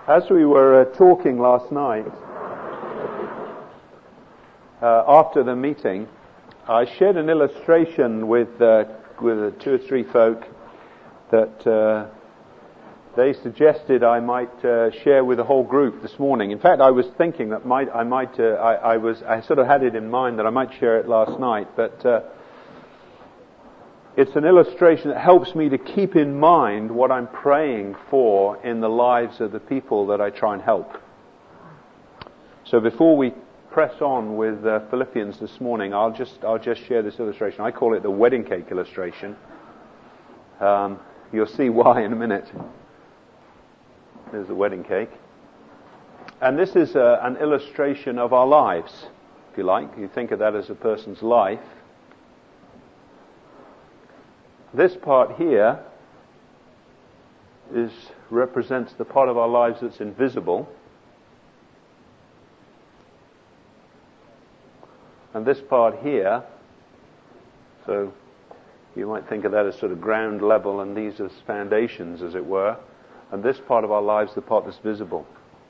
As we were talking last night, after the meeting, I shared an illustration with 2 or 3 folk that they suggested I might share with the whole group this morning. In fact, I was thinking that I sort of had it in mind that I might share it last night, but it's an illustration that helps me to keep in mind what I'm praying for in the lives of the people that I try and help. So before we press on with Philippians this morning, I'll just share this illustration. I call it the wedding cake illustration. You'll see why in a minute. There's the wedding cake. And this is an illustration of our lives, if you like. You think of that as a person's life. This part here represents the part of our lives that's invisible. And this part here, so you might think of that as sort of ground level, and these are foundations, as it were. And this part of our lives, the part that's visible.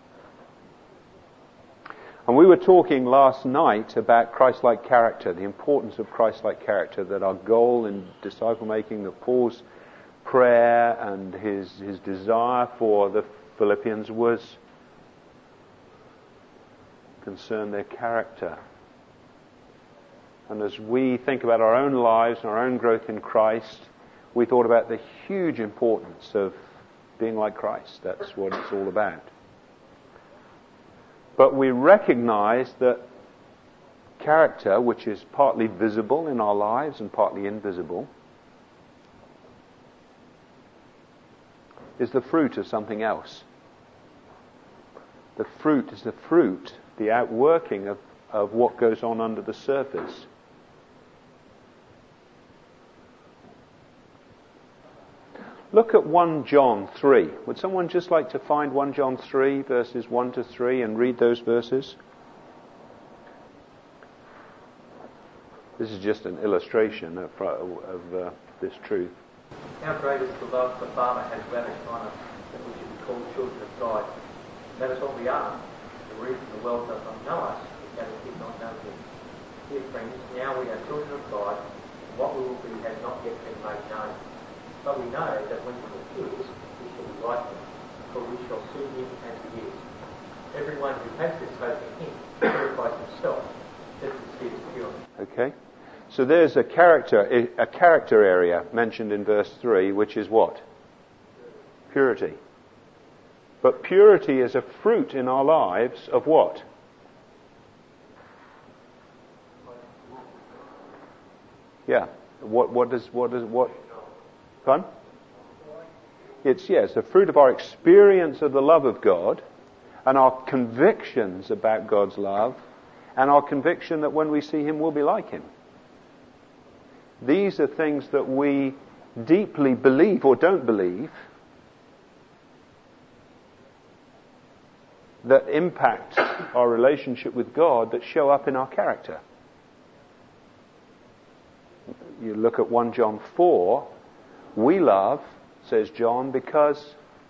And we were talking last night about Christ-like character, the importance of Christ-like character, that our goal in disciple-making, that Paul's prayer and his desire for the Philippians was concern their character. And as we think about our own lives and our own growth in Christ, we thought about the huge importance of being like Christ. That's what it's all about. But we recognize that character, which is partly visible in our lives and partly invisible, is the fruit of something else. The fruit is the outworking of what goes on under the surface. Look at 1 John 3. Would someone just like to find 1 John 3, verses 1 to 3, and read those verses? This is just an illustration of this truth. How great is the love the Father has lavished on us, that we should be called children of God. That is what we are. The reason the world does not know us is that it did not know Him. Dear friends, now we are children of God, and what we will be has not yet been made known. But we know that when He appears, we shall be like Him, for we shall see Him as He is. Everyone who has this hope in Him purifies himself, just as He is pure. Okay. So there's a character area mentioned in verse 3, which is what? Purity. But purity is a fruit in our lives of what? Yeah. What? Fun? It's a fruit of our experience of the love of God and our convictions about God's love and our conviction that when we see Him we'll be like Him. These are things that we deeply believe or don't believe that impact our relationship with God, that show up in our character. You look at 1 John 4, we love, says John, because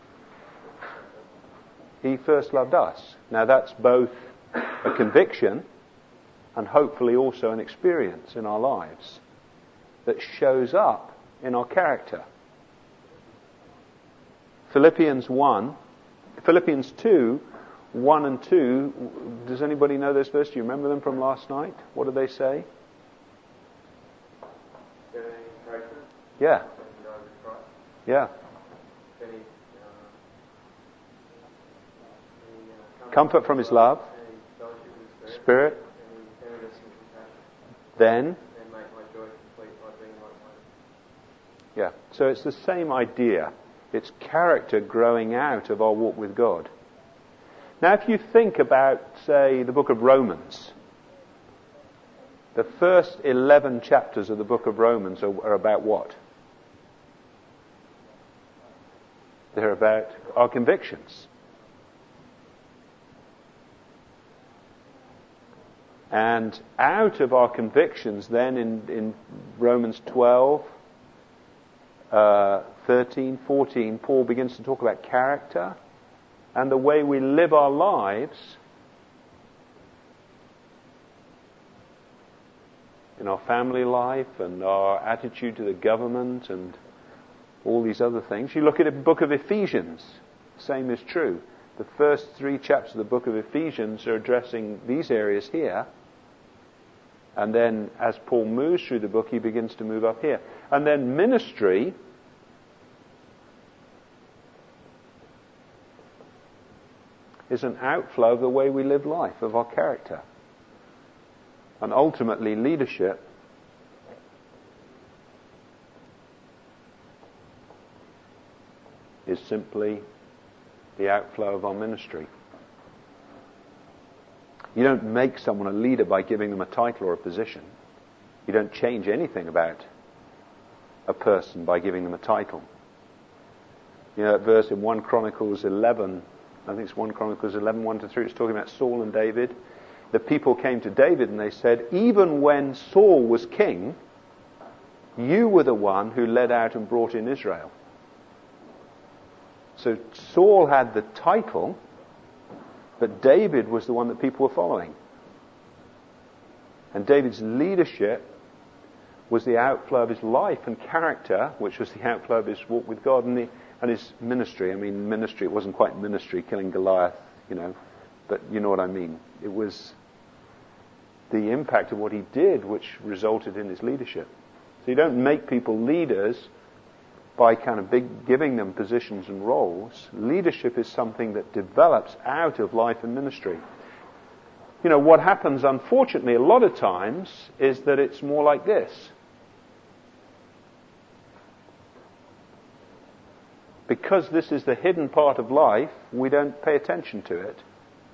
He first loved us. Now that's both a conviction and hopefully also an experience in our lives that shows up in our character. Philippians 2, 1 and 2, does anybody know those verses? Do you remember them from last night? What do they say? Yeah. Yeah. Comfort from His love. Spirit. Then. Yeah. So it's the same idea. It's character growing out of our walk with God. Now if you think about, say, the book of Romans, the first 11 chapters of the book of Romans are about what? They're about our convictions. And out of our convictions then in Romans 12, 13, 14, Paul begins to talk about character and the way we live our lives in our family life and our attitude to the government and all these other things. You look at the book of Ephesians, same is true. The first 3 chapters of the book of Ephesians are addressing these areas here. And then as Paul moves through the book, he begins to move up here. And then ministry is an outflow of the way we live life, of our character. And ultimately, leadership is simply the outflow of our ministry. You don't make someone a leader by giving them a title or a position. You don't change anything about a person by giving them a title. You know that verse in 1 Chronicles 11, I think it's 1 Chronicles 11, 1-3, it's talking about Saul and David. The people came to David and they said, even when Saul was king, you were the one who led out and brought in Israel. So Saul had the title, but David was the one that people were following. And David's leadership was the outflow of his life and character, which was the outflow of his walk with God and his ministry. I mean, ministry, it wasn't quite ministry, killing Goliath, but you know what I mean. It was the impact of what he did which resulted in his leadership. So you don't make people leaders by kind of giving them positions and roles. Leadership is something that develops out of life and ministry. What happens, unfortunately, a lot of times is that it's more like this. Because this is the hidden part of life, we don't pay attention to it.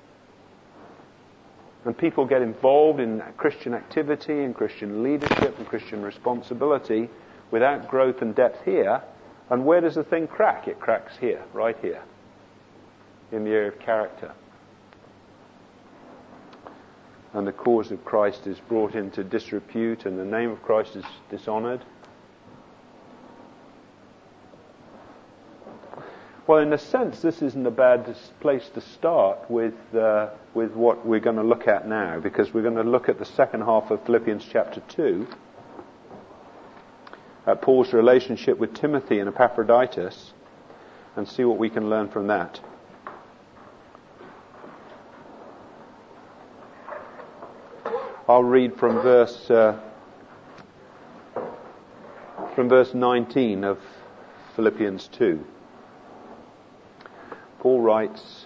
And people get involved in Christian activity and Christian leadership and Christian responsibility without growth and depth here. And where does the thing crack? It cracks here, right here, in the area of character. And the cause of Christ is brought into disrepute and the name of Christ is dishonoured. Well, in a sense, this isn't a bad place to start with what we're going to look at now, because we're going to look at the second half of Philippians chapter 2, at Paul's relationship with Timothy and Epaphroditus, and see what we can learn from that. I'll read from verse 19 of Philippians 2. Paul writes,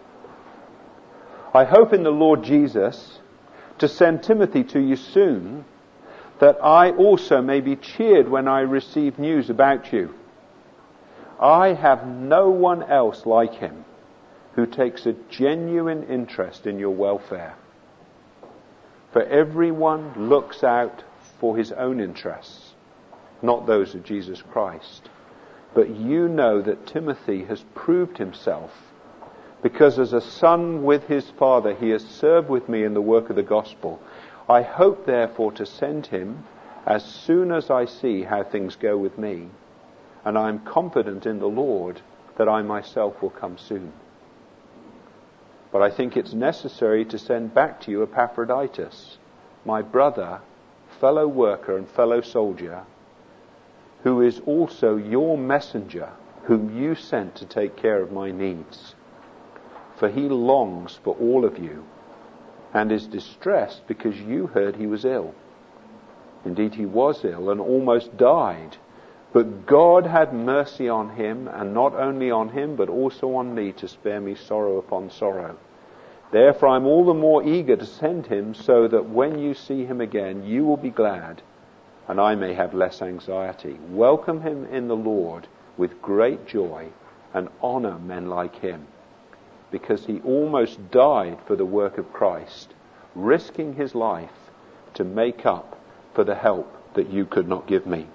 I hope in the Lord Jesus to send Timothy to you soon, that I also may be cheered when I receive news about you. I have no one else like him who takes a genuine interest in your welfare. For everyone looks out for his own interests, not those of Jesus Christ. But you know that Timothy has proved himself, because as a son with his father he has served with me in the work of the gospel. I hope therefore to send him as soon as I see how things go with me, and I am confident in the Lord that I myself will come soon. But I think it's necessary to send back to you Epaphroditus, my brother, fellow worker and fellow soldier, who is also your messenger, whom you sent to take care of my needs. For he longs for all of you, and is distressed because you heard he was ill. Indeed, he was ill and almost died. But God had mercy on him, and not only on him, but also on me, to spare me sorrow upon sorrow. Therefore I'm all the more eager to send him, so that when you see him again, you will be glad, and I may have less anxiety. Welcome him in the Lord with great joy, and honor men like him, because he almost died for the work of Christ, risking his life to make up for the help that you could not give me.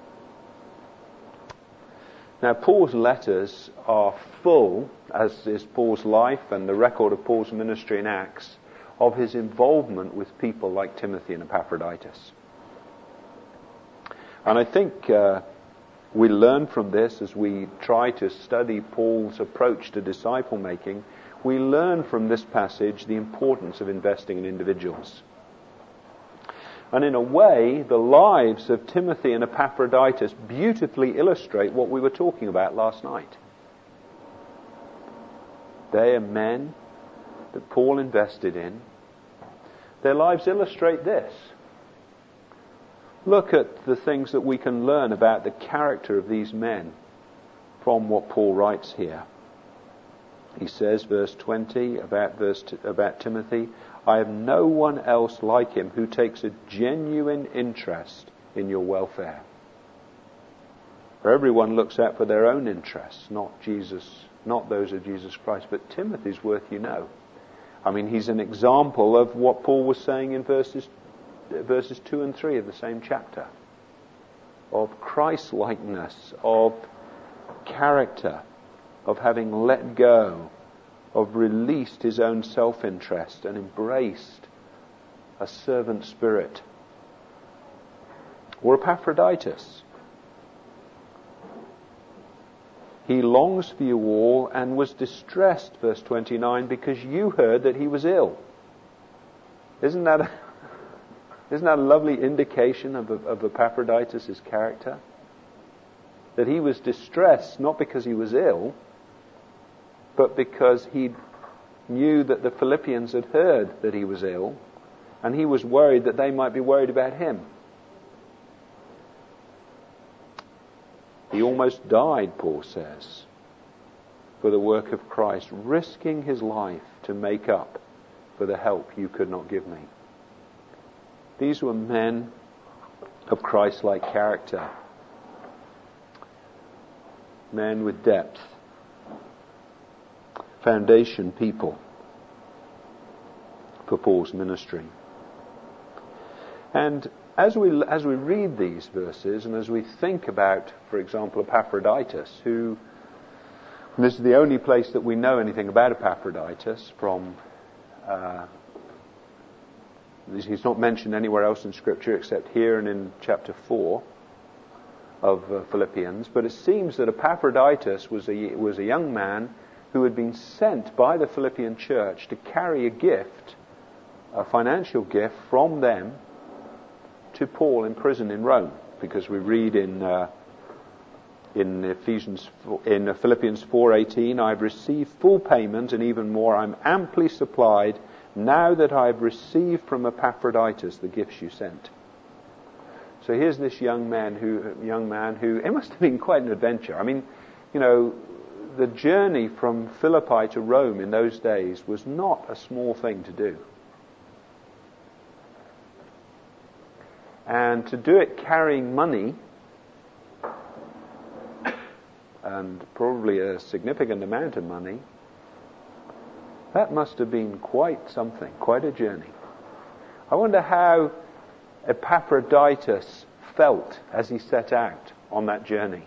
Now, Paul's letters are full, as is Paul's life and the record of Paul's ministry in Acts, of his involvement with people like Timothy and Epaphroditus. And I think We learn from this as we try to study Paul's approach to disciple making. We learn from this passage the importance of investing in individuals. And in a way, the lives of Timothy and Epaphroditus beautifully illustrate what we were talking about last night. They are men that Paul invested in. Their lives illustrate this. Look at the things that we can learn about the character of these men from what Paul writes here. He says, verse 20, about Timothy, I have no one else like him who takes a genuine interest in your welfare. For everyone looks out for their own interests, not those of Jesus Christ. But Timothy's worth you know. I mean, he's an example of what Paul was saying in verses 2 and 3 of the same chapter. Of Christ-likeness, of character, of having let go, of released his own self-interest and embraced a servant spirit. Or Epaphroditus. He longs for you all and was distressed, verse 29, because you heard that he was ill. Isn't that a lovely indication of Epaphroditus' character? That he was distressed not because he was ill, but because he knew that the Philippians had heard that he was ill, and he was worried that they might be worried about him. He almost died, Paul says, for the work of Christ, risking his life to make up for the help you could not give me. These were men of Christ-like character, men with depth, foundation people for Paul's ministry. And as we read these verses and as we think about, for example, Epaphroditus, and this is the only place that we know anything about Epaphroditus from, he's not mentioned anywhere else in Scripture except here and in chapter 4 of Philippians, but it seems that Epaphroditus was a young man who had been sent by the Philippian church to carry a gift, a financial gift from them to Paul in prison in Rome, because we read in Philippians 4:18, I have received full payment, and even more, I am amply supplied now that I have received from Epaphroditus the gifts you sent. So here's this young man who it must have been quite an adventure. I mean, the journey from Philippi to Rome in those days was not a small thing to do. And to do it carrying money, and probably a significant amount of money, that must have been quite something, quite a journey. I wonder how Epaphroditus felt as he set out on that journey.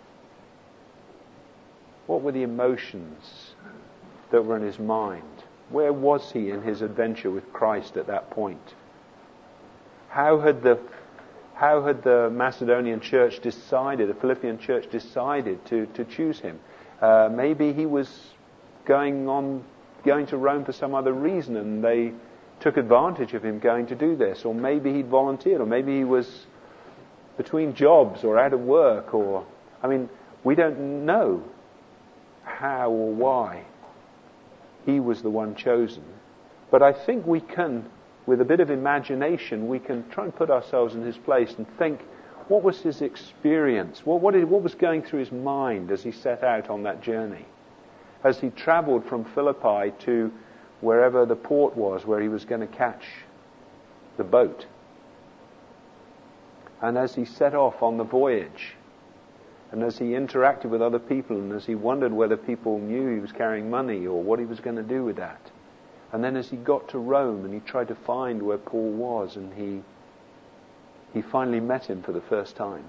What were the emotions that were in his mind? Where was he in his adventure with Christ at that point? How had the Macedonian church decided, the Philippian church decided to choose him? Maybe he was going to Rome for some other reason and they took advantage of him going to do this. Or maybe he'd volunteered, or maybe he was between jobs or out of work, we don't know how or why he was the one chosen. But I think we can, with a bit of imagination, we can try and put ourselves in his place and think, what was his experience? What was going through his mind as he set out on that journey? As he travelled from Philippi to wherever the port was where he was going to catch the boat. And as he set off on the voyage, and as he interacted with other people, and as he wondered whether people knew he was carrying money or what he was going to do with that. And then as he got to Rome and he tried to find where Paul was, and he finally met him for the first time.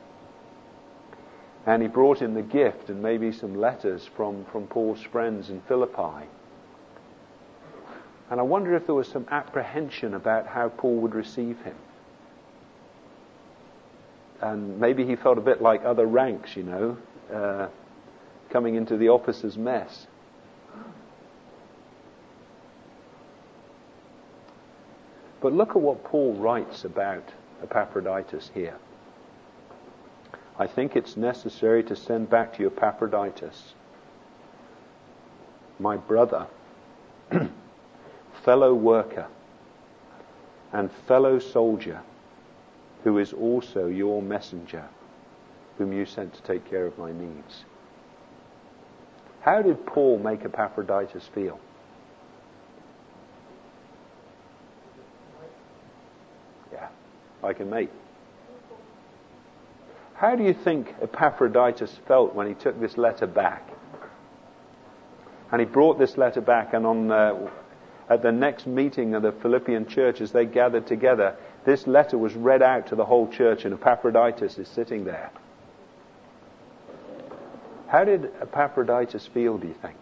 And he brought him the gift and maybe some letters from Paul's friends in Philippi. And I wonder if there was some apprehension about how Paul would receive him. And maybe he felt a bit like other ranks, coming into the officers' mess. But look at what Paul writes about Epaphroditus here. I think it's necessary to send back to you Epaphroditus, my brother, fellow worker, and fellow soldier, who is also your messenger, whom you sent to take care of my needs. How did Paul make Epaphroditus feel? Yeah, like a mate. How do you think Epaphroditus felt when he took this letter back? And he brought this letter back, and at the next meeting of the Philippian church, as they gathered together, this letter was read out to the whole church, and Epaphroditus is sitting there. How did Epaphroditus feel, do you think?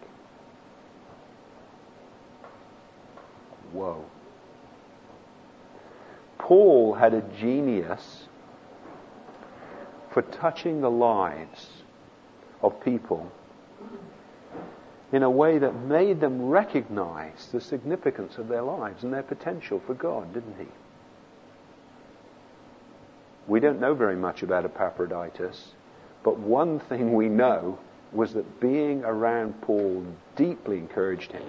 Whoa. Paul had a genius for touching the lives of people in a way that made them recognize the significance of their lives and their potential for God, didn't he? We don't know very much about Epaphroditus, but one thing we know was that being around Paul deeply encouraged him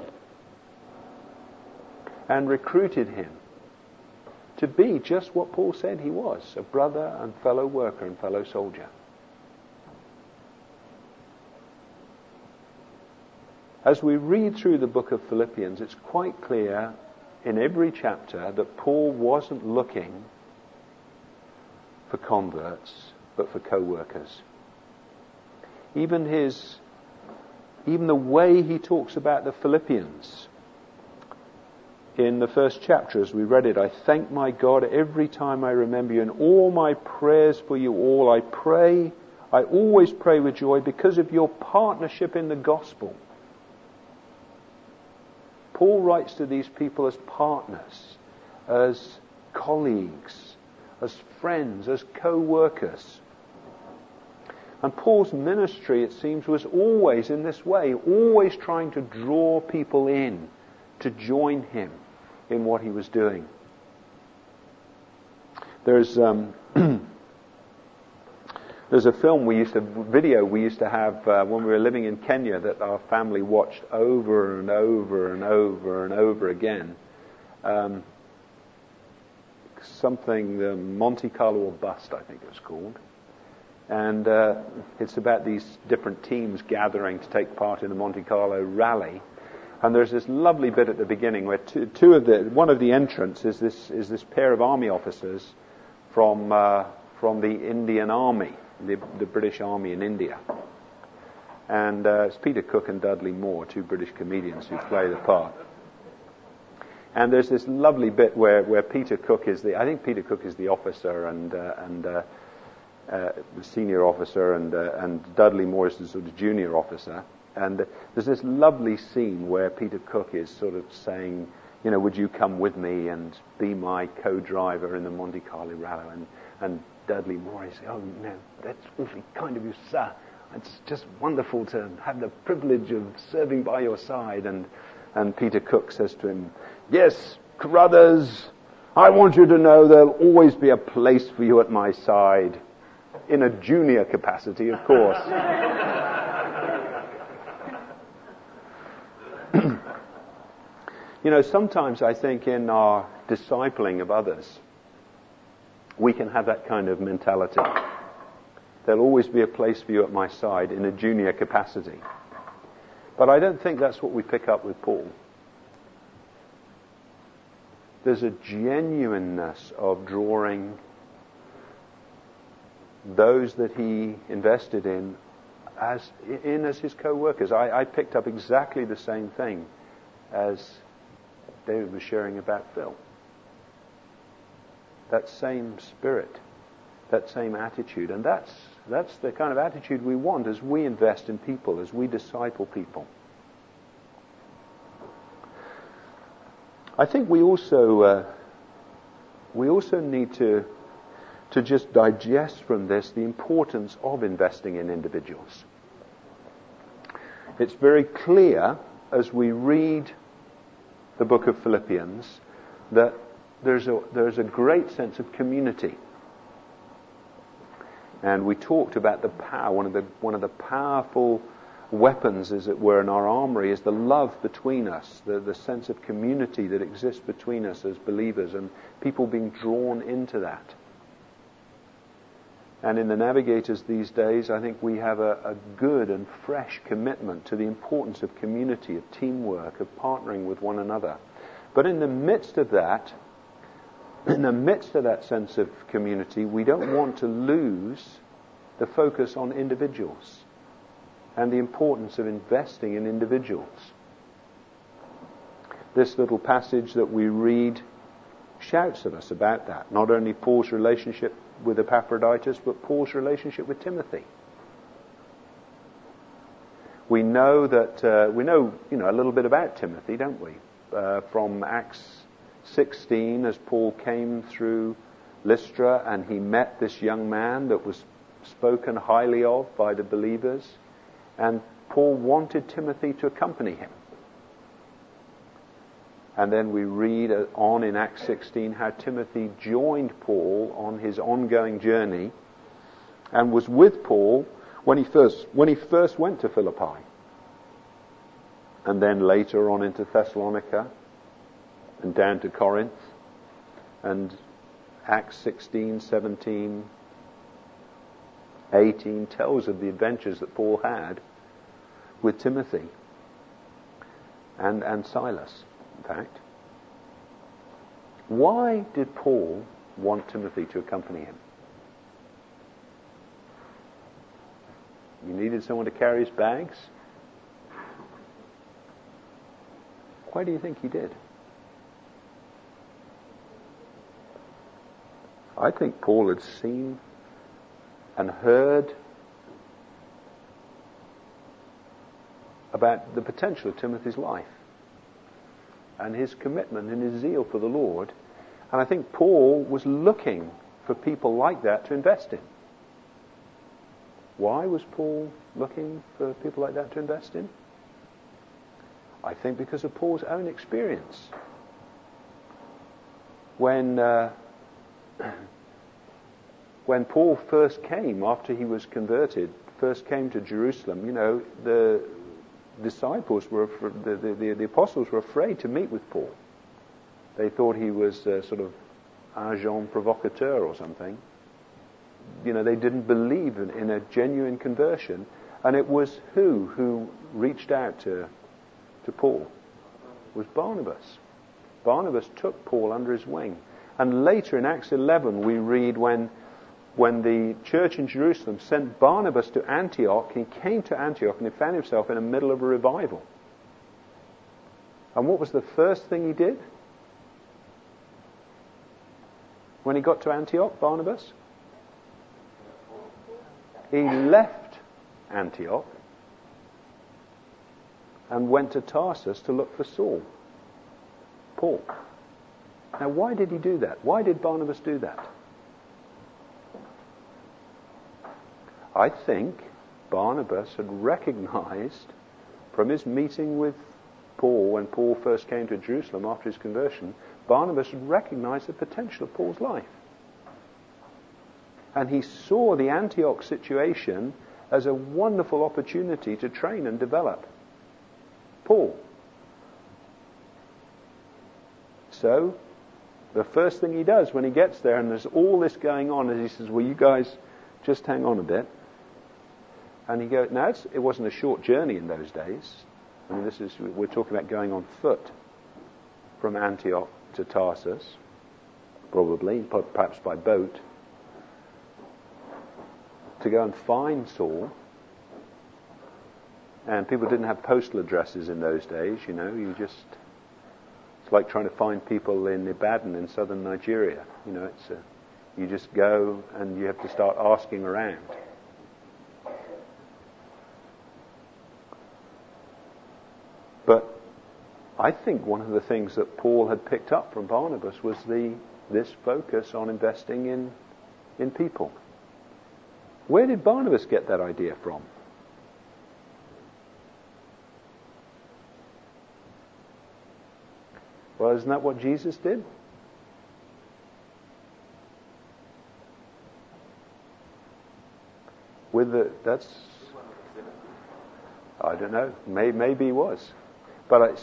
and recruited him to be just what Paul said he was, a brother and fellow worker and fellow soldier. As we read through the book of Philippians, it's quite clear in every chapter that Paul wasn't looking for converts, but for co-workers. Even the way he talks about the Philippians in the first chapter, as we read it, I thank my God every time I remember you. In all my prayers for you all, I always pray with joy because of your partnership in the gospel. Paul writes to these people as partners, as colleagues, as friends, as co-workers. And Paul's ministry, it seems, was always in this way, always trying to draw people in to join him in what he was doing. There's a film we used to have when we were living in Kenya that our family watched over and over and over and over again. Something, the Monte Carlo or Bust, I think it was called. And it's about these different teams gathering to take part in the Monte Carlo rally. And there's this lovely bit at the beginning where one of the entrants is this pair of army officers from the Indian Army, the British Army in India. And it's Peter Cook and Dudley Moore, two British comedians who play the part. And there's this lovely bit where Peter Cook is the officer and the senior officer, and Dudley Moore is the sort of junior officer. And there's this lovely scene where Peter Cook is sort of saying, would you come with me and be my co-driver in the Monte Carlo rally? And Dudley Moore is saying, oh no, that's awfully kind of you, sir. It's just wonderful to have the privilege of serving by your side. And Peter Cook says to him, yes, Carruthers, I want you to know there'll always be a place for you at my side. In a junior capacity, of course. Sometimes I think in our discipling of others, we can have that kind of mentality. There'll always be a place for you at my side in a junior capacity. But I don't think that's what we pick up with Paul. There's a genuineness of drawing those that he invested in as his co-workers. I picked up exactly the same thing as David was sharing about Phil. That same spirit, that same attitude. And that's the kind of attitude we want as we invest in people, as we disciple people. I think we also need to to just digest from this the importance of investing in individuals. It's very clear as we read the book of Philippians that there's a great sense of community. And we talked about the power, one of the powerful weapons, as it were, in our armory is the love between us, the sense of community that exists between us as believers, and people being drawn into that. And in the Navigators these days, I think we have a good and fresh commitment to the importance of community, of teamwork, of partnering with one another. But in the midst of that sense of community, we don't want to lose the focus on individuals and the importance of investing in individuals. This little passage that we read shouts at us about that. Not only Paul's relationship with Epaphroditus, but Paul's relationship with Timothy. We know that a little bit about Timothy, don't we? From Acts 16, as Paul came through Lystra and he met this young man that was spoken highly of by the believers, and Paul wanted Timothy to accompany him. And then we read on in Acts 16 how Timothy joined Paul on his ongoing journey and was with Paul when he first went to Philippi, and then later on into Thessalonica and down to Corinth. And Acts 16, 17, 18 tells of the adventures that Paul had with Timothy and Silas. In fact, why did Paul want Timothy to accompany him? He needed someone to carry his bags. Why do you think he did? I think Paul had seen and heard about the potential of Timothy's life and his commitment and his zeal for the Lord. And I think Paul was looking for people like that to invest in. Why was Paul looking for people like that to invest in? I think because of Paul's own experience. When Paul first came, after he was converted, first came to Jerusalem, the disciples the apostles were afraid to meet with Paul. They thought he was sort of agent provocateur or something. They didn't believe in a genuine conversion. And it was who reached out to Paul? It was Barnabas. Barnabas took Paul under his wing. And later in Acts 11 we read when the church in Jerusalem sent Barnabas to Antioch, he came to Antioch and he found himself in the middle of a revival. And what was the first thing he did? When he got to Antioch, Barnabas? He left Antioch and went to Tarsus to look for Paul. Now, why did he do that? Why did Barnabas do that? I think Barnabas had recognized from his meeting with Paul when Paul first came to Jerusalem after his conversion, Barnabas had recognized the potential of Paul's life. And he saw the Antioch situation as a wonderful opportunity to train and develop Paul. So, the first thing he does when he gets there and there's all this going on is he says, well, you guys just hang on a bit. And he goes, now it wasn't a short journey in those days. I mean, we're talking about going on foot from Antioch to Tarsus, probably, perhaps by boat, to go and find Saul. And people didn't have postal addresses in those days, it's like trying to find people in Ibadan in southern Nigeria. You just go and you have to start asking around. But I think one of the things that Paul had picked up from Barnabas was this focus on investing in people. Where did Barnabas get that idea from? Well, isn't that what Jesus did? I don't know. Maybe he was, but I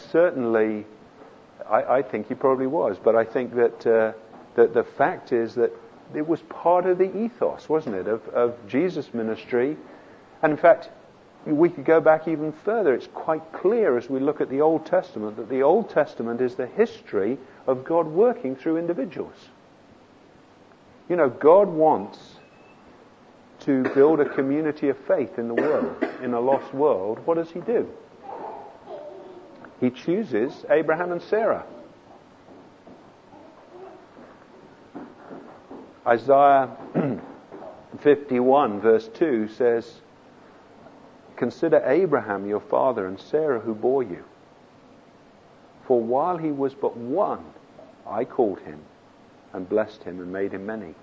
think he probably was. But I think that the fact is that it was part of the ethos, wasn't it, of Jesus' ministry? And in fact, we could go back even further. It's quite clear as we look at the Old Testament that the Old Testament is the history of God working through individuals. You know, God wants to build a community of faith in the world, in a lost world. What does he do? He chooses Abraham and Sarah. Isaiah 51 verse 2 says, "Consider Abraham your father and Sarah who bore you. For while he was but one, I called him and blessed him and made him many."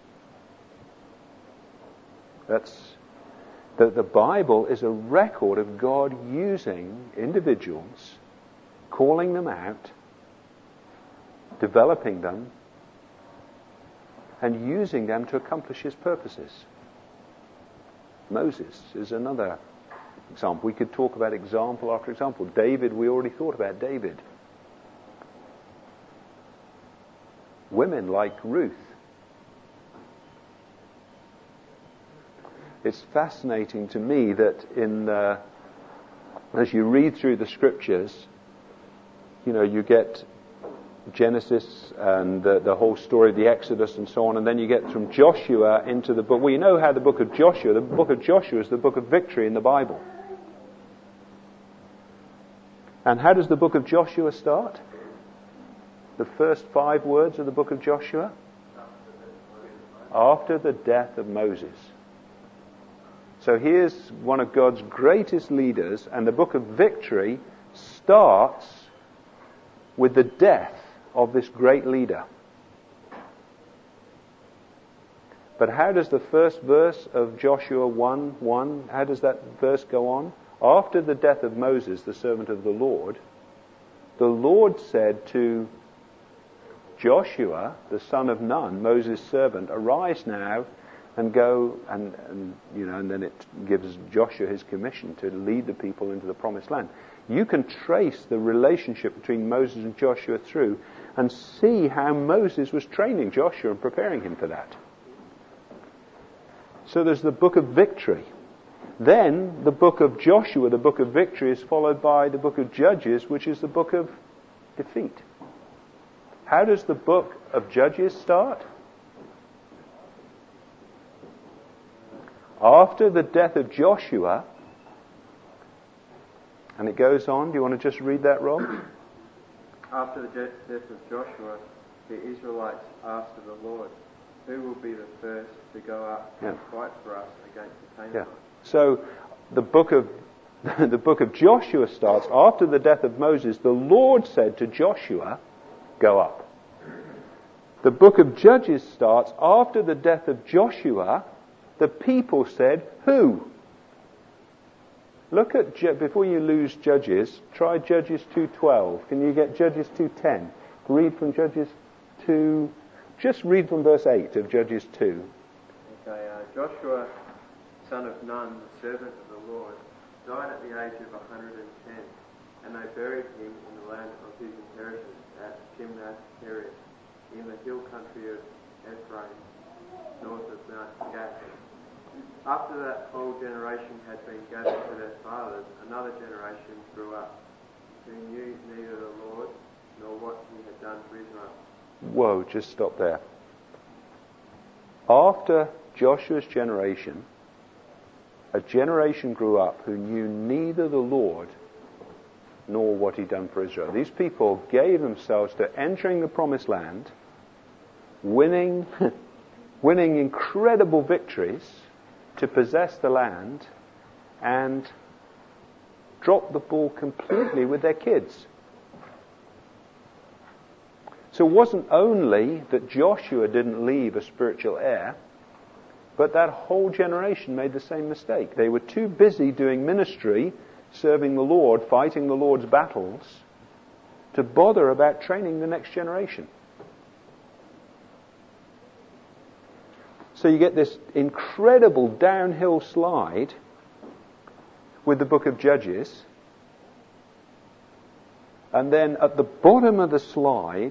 That's the Bible is a record of God using individuals, calling them out, developing them, and using them to accomplish his purposes. Moses is another example. We could talk about example after example. David, we already thought about David. Women like Ruth. It's fascinating to me that as you read through the scriptures, you know, you get Genesis and the whole story of the Exodus and so on, and then you get from Joshua into the book. Well, you know how the book of Joshua is the book of victory in the Bible. And how does the book of Joshua start? The first 5 words of the book of Joshua? After the death of Moses. So here's one of God's greatest leaders, and the book of victory starts with the death of this great leader. But how does the first verse of Joshua 1:1, how does that verse go on? After the death of Moses, the servant of the Lord said to Joshua, the son of Nun, Moses' servant, "Arise now and go," and then it gives Joshua his commission to lead the people into the promised land. You can trace the relationship between Moses and Joshua through and see how Moses was training Joshua and preparing him for that. So there's the book of victory. Then the book of Joshua, the book of victory, is followed by the book of Judges, which is the book of defeat. How does the book of Judges start? After the death of Joshua, and it goes on. Do you want to just read that, Rob? After the death of Joshua, the Israelites asked of the Lord, "Who will be the first to go up and fight for us against the Canaanites?" So the book of Joshua starts after the death of Moses. The Lord said to Joshua, "Go up." The book of Judges starts after the death of Joshua. The people said, "Who?" Look at, before you lose Judges, try Judges 2:12. Can you get Judges 2:10? Read from Judges 2, just read from verse 8 of Judges 2. Okay, Joshua, son of Nun, the servant of the Lord, died at the age of 110, and they buried him in the land of his inheritance at Timnath-Heres, in the hill country of Ephraim, north of Mount Gad. After that whole generation had been gathered to their fathers, another generation grew up, who knew neither the Lord nor what he had done for Israel. Whoa, just stop there. After Joshua's generation, a generation grew up who knew neither the Lord nor what he'd done for Israel. These people gave themselves to entering the promised land, winning incredible victories to possess the land, and dropped the ball completely with their kids. So it wasn't only that Joshua didn't leave a spiritual heir, But that whole generation made the same mistake. They were too busy doing ministry, serving the Lord, fighting the Lord's battles, to bother about training the next generation. So you get this incredible downhill slide with the book of Judges. And then at the bottom of the slide,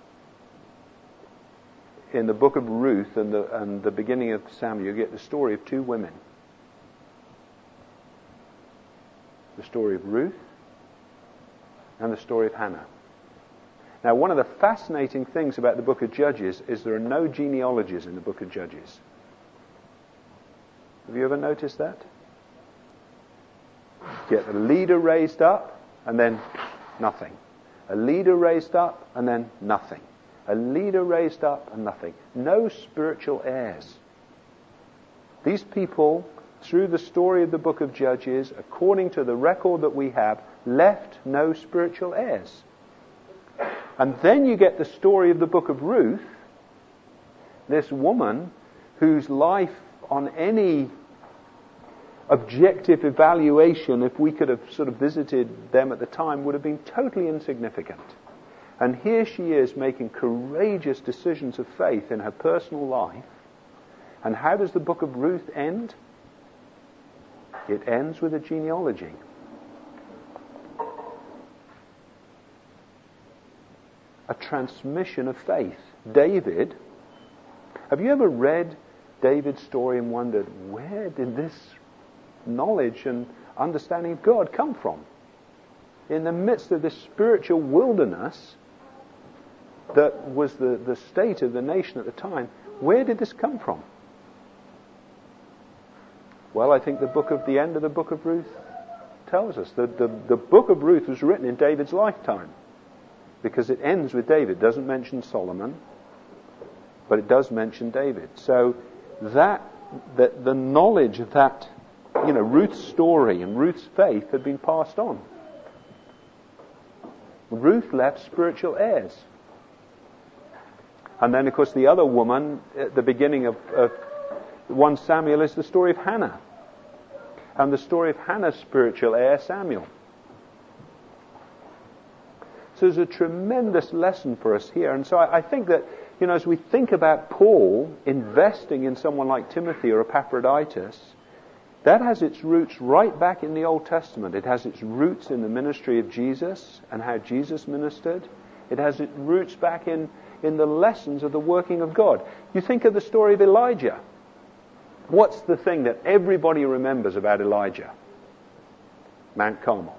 in the book of Ruth and the beginning of Samuel, you get the story of two women. The story of Ruth and the story of Hannah. Now, one of the fascinating things about the book of Judges is there are no genealogies in the book of Judges. Have you ever noticed that? You get the leader raised up and then nothing. A leader raised up and then nothing. A leader raised up and nothing. No spiritual heirs. These people, through the story of the book of Judges, according to the record that we have, left no spiritual heirs. And then you get the story of the book of Ruth, this woman whose life on any objective evaluation, if we could have sort of visited them at the time, would have been totally insignificant. And here she is making courageous decisions of faith in her personal life. And how does the book of Ruth end? It ends with a genealogy. A transmission of faith. David, have you ever read David's story and wondered, where did this knowledge and understanding of God come from? In the midst of this spiritual wilderness that was the state of the nation at the time, where did this come from? Well, I think the end of the book of Ruth tells us that the book of Ruth was written in David's lifetime. Because it ends with David. It doesn't mention Solomon, but it does mention David. So that the knowledge of that, Ruth's story and Ruth's faith had been passed on. Ruth left spiritual heirs. And then, of course, the other woman at the beginning of 1 Samuel is the story of Hannah. And the story of Hannah's spiritual heir, Samuel. So there's a tremendous lesson for us here. And so I think that, as we think about Paul investing in someone like Timothy or Epaphroditus, that has its roots right back in the Old Testament. It has its roots in the ministry of Jesus and how Jesus ministered. It has its roots back in the lessons of the working of God. You think of the story of Elijah. What's the thing that everybody remembers about Elijah? Mount Carmel.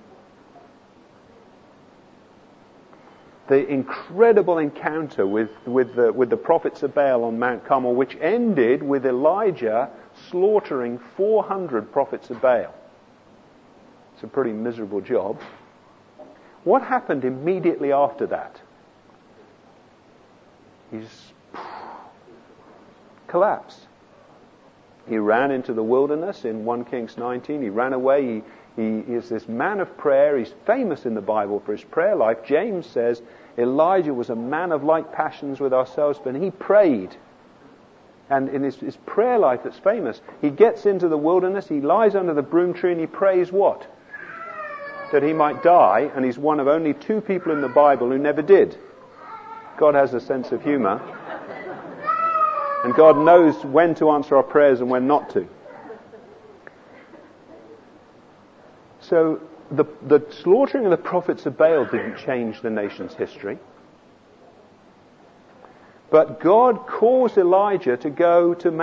The incredible encounter with the prophets of Baal on Mount Carmel, which ended with Elijah slaughtering 400 prophets of Baal. It's a pretty miserable job. What happened immediately after that? He's collapsed. He ran into the wilderness in 1 Kings 19. He ran away. He is this man of prayer. He's famous in the Bible for his prayer life. James says Elijah was a man of like passions with ourselves, but he prayed. And in his prayer life that's famous, he gets into the wilderness, he lies under the broom tree and he prays what? That he might die, and he's one of only 2 people in the Bible who never did. God has a sense of humor. And God knows when to answer our prayers and when not to. So the slaughtering of the prophets of Baal didn't change the nation's history. But God caused Elijah to go to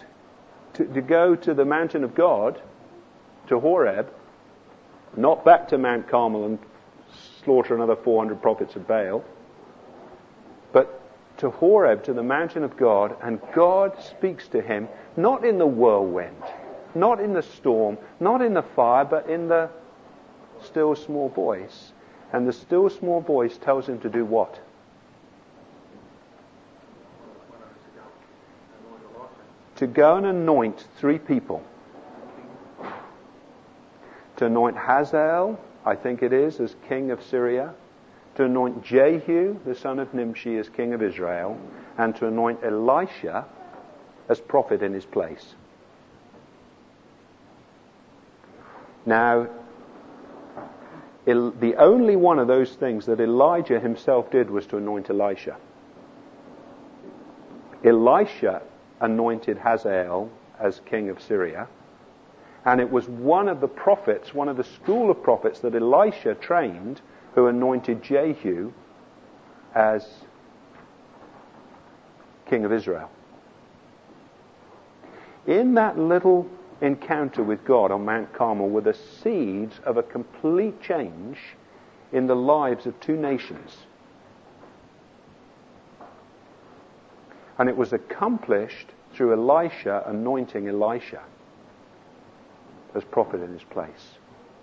the mountain of God, to Horeb, not back to Mount Carmel and slaughter another 400 prophets of Baal, but to Horeb, to the mountain of God, and God speaks to him, not in the whirlwind, not in the storm, not in the fire, but in the still small voice. And the still small voice tells him to do what? To go and anoint 3 people. To anoint Hazael, I think it is, as king of Syria. To anoint Jehu, the son of Nimshi, as king of Israel. And to anoint Elisha as prophet in his place. Now, the only one of those things that Elijah himself did was to anoint Elisha. Elisha anointed Hazael as king of Syria, and it was one of the prophets, one of the school of prophets that Elisha trained, who anointed Jehu as king of Israel. In that little encounter with God on Mount Carmel were the seeds of a complete change in the lives of two nations. And it was accomplished through Elisha anointing Elisha as prophet in his place.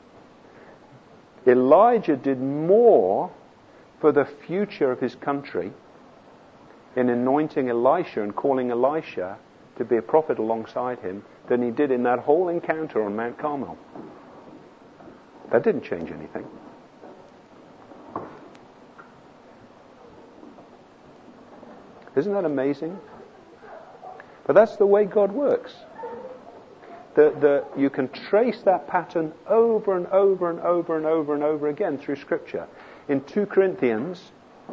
Elijah did more for the future of his country in anointing Elisha and calling Elisha to be a prophet alongside him than he did in that whole encounter on Mount Carmel. That didn't change anything. Isn't that amazing? But that's the way God works. You can trace that pattern over and over and over and over and over again through Scripture. In 2 Corinthians,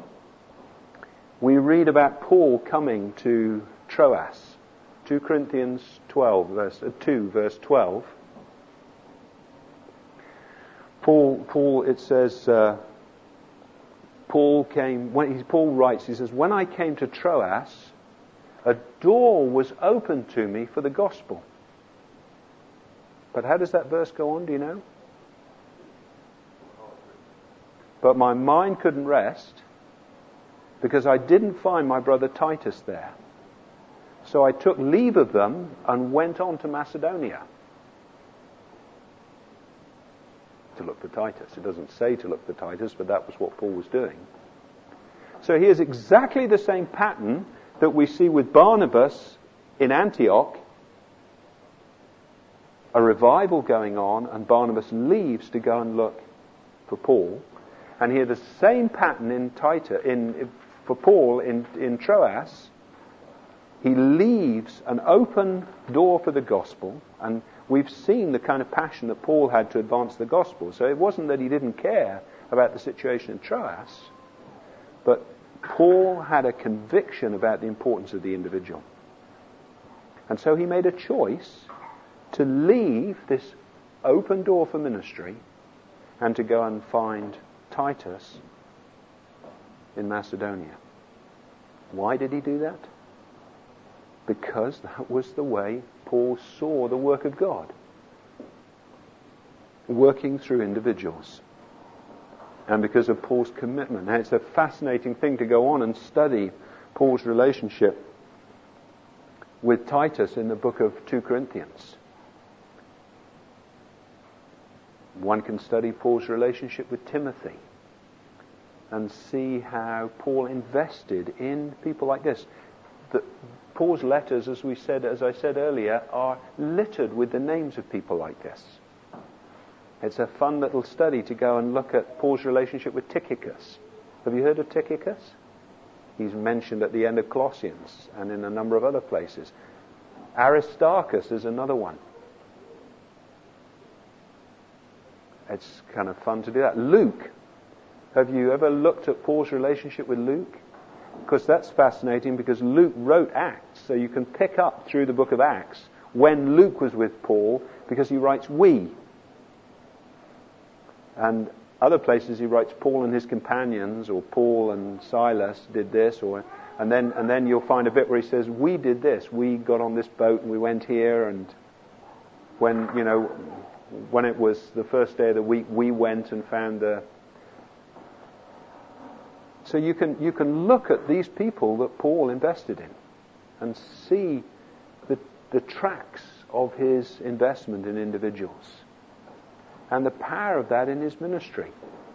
we read about Paul coming to Troas. 2 Corinthians 2, verse 12. Paul, it says, Paul writes, he says, when I came to Troas, a door was opened to me for the gospel. But how does that verse go on, do you know? But my mind couldn't rest because I didn't find my brother Titus there. So I took leave of them and went on to Macedonia to look for Titus. It doesn't say to look for Titus, but that was what Paul was doing. So here's exactly the same pattern that we see with Barnabas in Antioch. A revival going on, and Barnabas leaves to go and look for Paul. And here the same pattern for Paul in Troas. He leaves an open door for the gospel, and we've seen the kind of passion that Paul had to advance the gospel. So it wasn't that he didn't care about the situation in Troas, but Paul had a conviction about the importance of the individual. And so he made a choice to leave this open door for ministry and to go and find Titus in Macedonia. Why did he do that? Because that was the way Paul saw the work of God, working through individuals. And because of Paul's commitment. Now, it's a fascinating thing to go on and study Paul's relationship with Titus in the book of 2 Corinthians. One can study Paul's relationship with Timothy and see how Paul invested in people like this. Paul's letters, as I said earlier, are littered with the names of people like this. It's a fun little study to go and look at Paul's relationship with Tychicus. Have you heard of Tychicus? He's mentioned at the end of Colossians and in a number of other places. Aristarchus is another one. It's kind of fun to do that. Luke. Have you ever looked at Paul's relationship with Luke? Because that's fascinating, because Luke wrote Acts, so you can pick up through the book of Acts when Luke was with Paul, because he writes we. And other places he writes Paul and his companions, or Paul and Silas did this, and then you'll find a bit where he says we did this, we got on this boat and we went here, and when it was the first day of the week we went and found the. So you can look at these people that Paul invested in and see the tracks of his investment in individuals and the power of that in his ministry.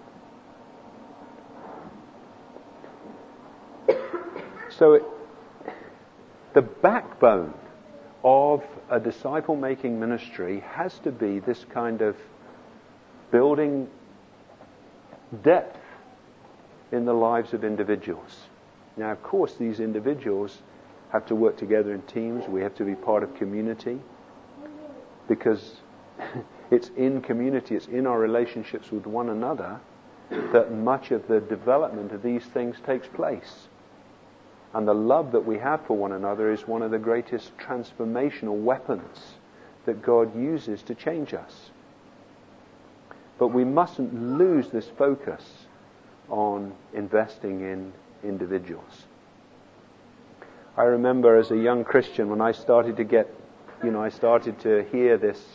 So the backbone of a disciple-making ministry has to be this kind of building depth in the lives of individuals. Now, of course, these individuals have to work together in teams. We have to be part of community, because it's in community, it's in our relationships with one another that much of the development of these things takes place. And the love that we have for one another is one of the greatest transformational weapons that God uses to change us. But we mustn't lose this focus on investing in individuals. I remember as a young Christian, when I started to get, I started to hear this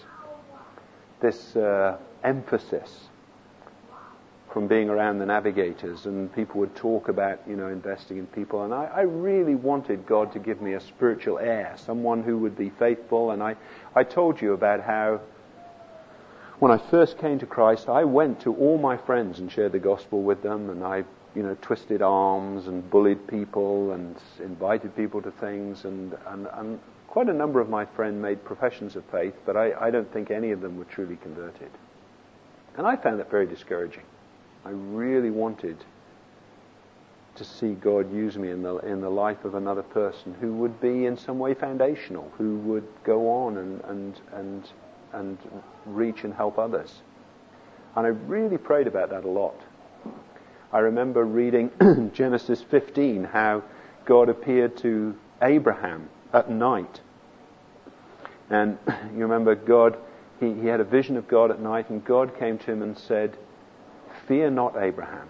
emphasis from being around the Navigators, and people would talk about, investing in people, and I really wanted God to give me a spiritual heir, someone who would be faithful. And I told you about how when I first came to Christ, I went to all my friends and shared the gospel with them, and I twisted arms and bullied people and invited people to things, and quite a number of my friends made professions of faith, but I don't think any of them were truly converted. And I found that very discouraging. I really wanted to see God use me in the life of another person who would be in some way foundational, who would go on and reach and help others. And I really prayed about that a lot. I remember reading Genesis 15, how God appeared to Abraham at night. And you remember God, he had a vision of God at night, and God came to him and said, "Fear not, Abraham.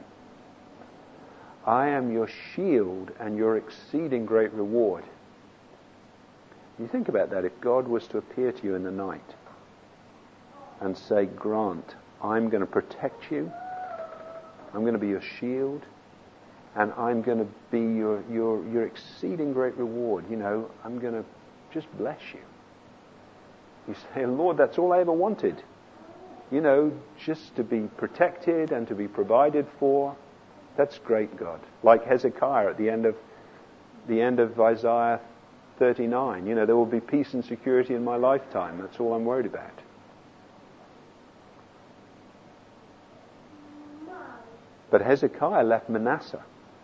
I am your shield and your exceeding great reward." You think about that. If God was to appear to you in the night and say, "Grant, I'm going to protect you. I'm going to be your shield, and I'm going to be your exceeding great reward. I'm going to just bless you." You say, "Lord, that's all I ever wanted. Just to be protected and to be provided for. That's great, God." Like Hezekiah at the end of Isaiah 39. There will be peace and security in my lifetime. That's all I'm worried about. But Hezekiah left Manasseh.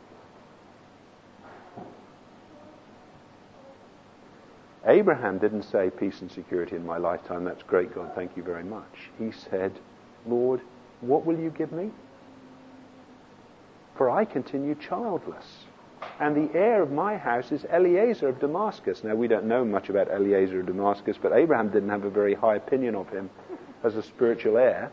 Abraham didn't say peace and security in my lifetime. That's great, God, thank you very much. He said, "Lord, what will you give me? For I continue childless, and the heir of my house is Eliezer of Damascus." Now, we don't know much about Eliezer of Damascus, but Abraham didn't have a very high opinion of him as a spiritual heir.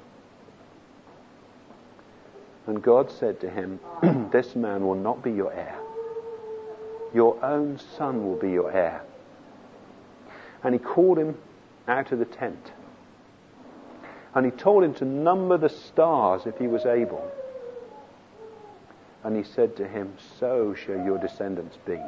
And God said to him, "This man will not be your heir. Your own son will be your heir." And he called him out of the tent. And he told him to number the stars if he was able. And he said to him, "So shall your descendants be."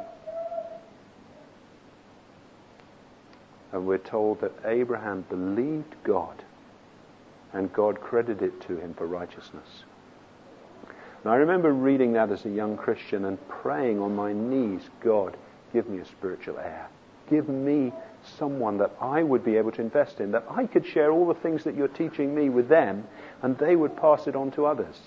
And we're told that Abraham believed God, and God credited it to him for righteousness. And I remember reading that as a young Christian and praying on my knees, "God, give me a spiritual heir. Give me someone that I would be able to invest in, that I could share all the things that you're teaching me with them, and they would pass it on to others."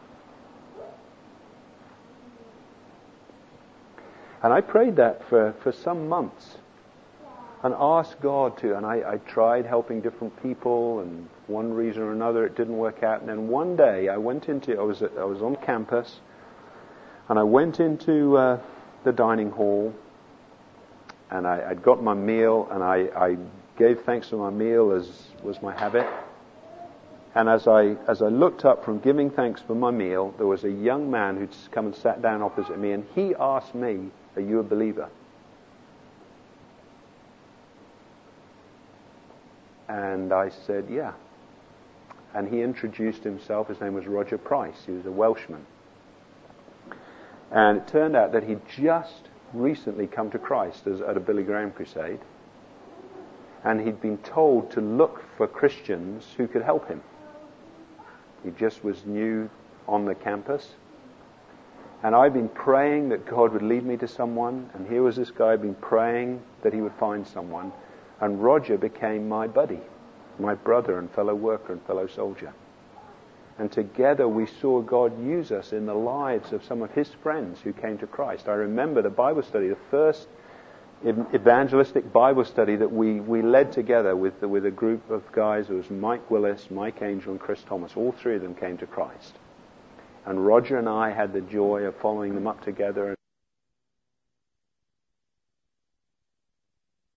And I prayed that for some months and asked God to, and I tried helping different people, and one reason or another it didn't work out. And then one day I was on campus, and I went into the dining hall, and I'd got my meal, and I gave thanks for my meal, as was my habit. And as I looked up from giving thanks for my meal, there was a young man who'd come and sat down opposite me, and he asked me, "Are you a believer?" And I said, "Yeah." And he introduced himself. His name was Roger Price. He was a Welshman. And it turned out that he'd just recently come to Christ at a Billy Graham crusade. And he'd been told to look for Christians who could help him. He just was new on the campus. And I'd been praying that God would lead me to someone. And here was this guy I'd been praying that he would find someone. And Roger became my buddy, my brother and fellow worker and fellow soldier. And together we saw God use us in the lives of some of his friends who came to Christ. I remember the Bible study, the first evangelistic Bible study that we led together with a group of guys. It was Mike Willis, Mike Angel, and Chris Thomas. All three of them came to Christ. And Roger and I had the joy of following them up together.